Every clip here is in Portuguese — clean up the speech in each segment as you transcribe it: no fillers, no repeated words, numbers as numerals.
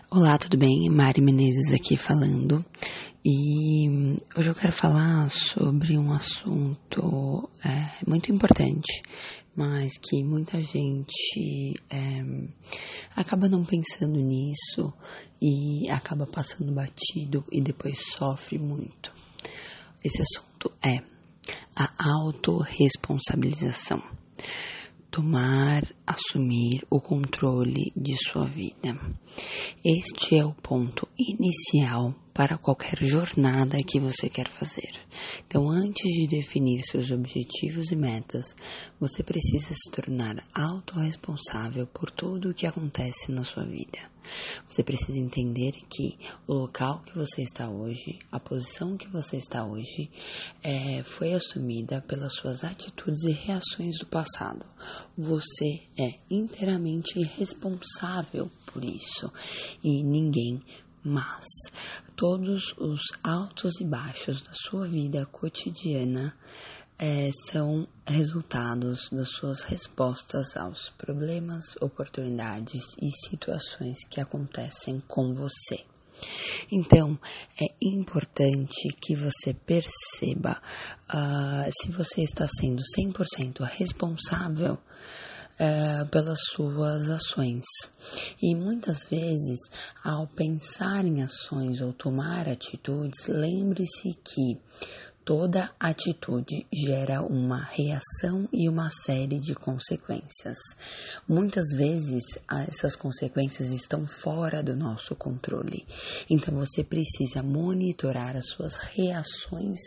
Olá, tudo bem? Mari Menezes aqui falando. E hoje eu quero falar sobre um assunto muito importante, mas que muita gente acaba não pensando nisso e acaba passando batido e depois sofre muito. Esse assunto é a autorresponsabilização. Assumir o controle de sua vida. Este é o ponto inicial para qualquer jornada que você quer fazer. Então, antes de definir seus objetivos e metas, você precisa se tornar autorresponsável por tudo o que acontece na sua vida. Você precisa entender que o local que você está hoje, a posição que você está hoje, foi assumida pelas suas atitudes e reações do passado. Você é inteiramente responsável por isso e ninguém mais. Todos os altos e baixos da sua vida cotidiana são resultados das suas respostas aos problemas, oportunidades e situações que acontecem com você. Então, é importante que você perceba se você está sendo 100% responsável pelas suas ações. E muitas vezes, ao pensar em ações ou tomar atitudes, lembre-se que toda atitude gera uma reação e uma série de consequências. Muitas vezes, essas consequências estão fora do nosso controle. Então, você precisa monitorar as suas reações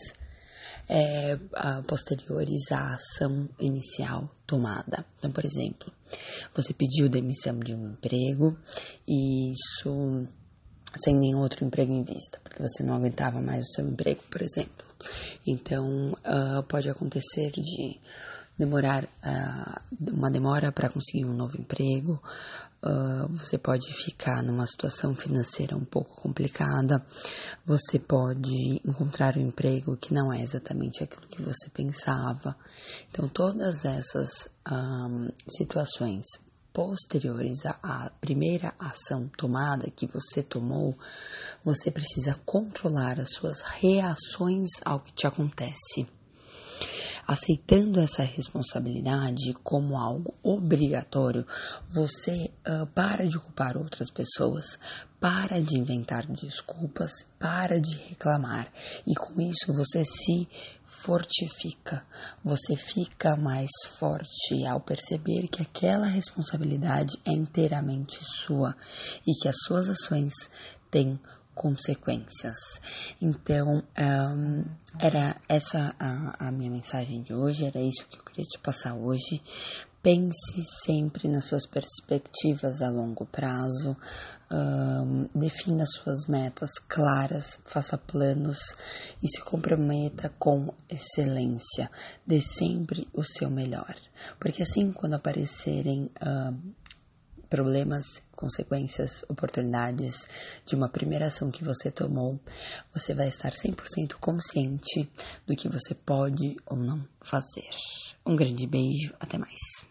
posteriores à ação inicial tomada. Então, por exemplo, você pediu demissão de um emprego e isso sem nenhum outro emprego em vista, porque você não aguentava mais o seu emprego, por exemplo. Então, pode acontecer de demorar uma demora para conseguir um novo emprego, você pode ficar numa situação financeira um pouco complicada, você pode encontrar um emprego que não é exatamente aquilo que você pensava. Então, todas essas situações posteriores à primeira ação tomada que você tomou, você precisa controlar as suas reações ao que te acontece. Aceitando essa responsabilidade como algo obrigatório, você para de culpar outras pessoas, para de inventar desculpas, para de reclamar. E com isso você se fortifica, você fica mais forte ao perceber que aquela responsabilidade é inteiramente sua e que as suas ações têm consequências. Então, era essa a minha mensagem de hoje, era isso que eu queria te passar hoje. Pense sempre nas suas perspectivas a longo prazo, defina suas metas claras, faça planos e se comprometa com excelência. Dê sempre o seu melhor, porque assim, quando aparecerem problemas, consequências, oportunidades de uma primeira ação que você tomou, você vai estar 100% consciente do que você pode ou não fazer. Um grande beijo, até mais.